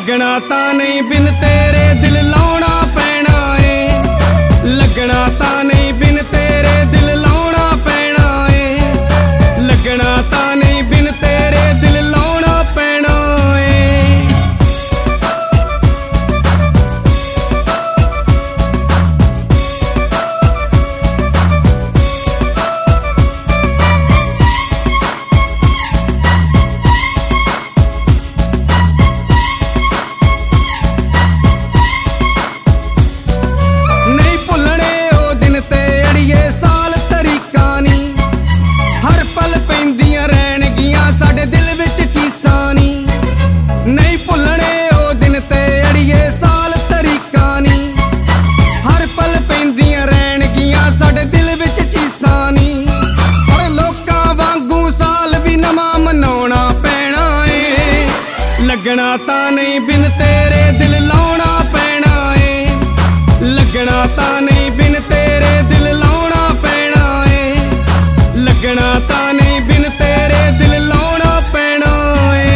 लगना तां नहीं बिन तेरे दिल लाउणा पैना ए, लगना तां नहीं बिन तेरे दिल लाउणा पैना ए, लगना तां नहीं बिन तेरे दिल लाउणा पैना ए। लगना तां नहीं बिन तेरे दिल लाउणा पैना ए, लगना तां नहीं बिन तेरे दिल लाउणा पैना ए, लगना तां नहीं बिन तेरे दिल लाउणा पैना ए।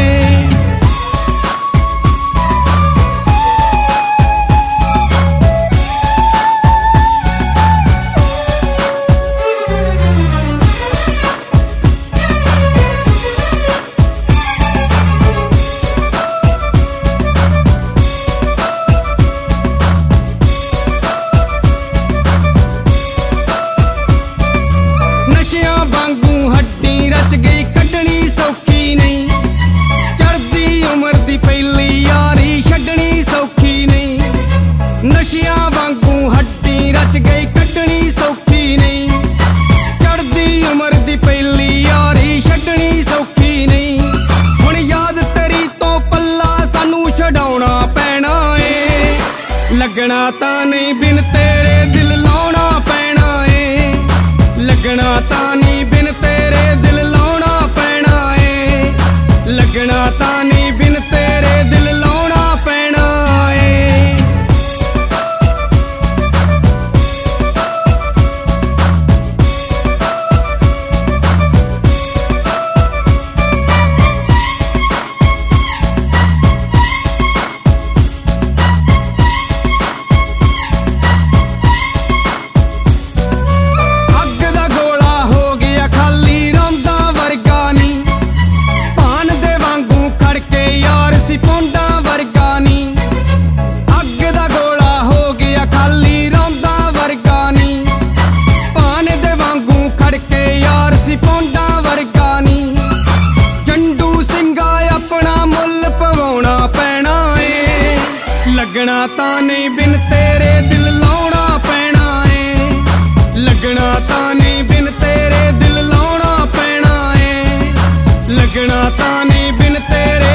लगना तां नहीं बिन तेरे दिल लाउणा पैना ए, लगना तां नहीं बिन तेरे दिल लाउणा पैना ए, लगना तां नहीं बिन तेरे दिल लाउणा पैना ए। लगना तां नहीं बिन तेरे दिल लाउणा पैना ए, लगना तां नहीं बिन तेरे दिल लाउणा पैना ए, लगना तां नहीं बिन तेरे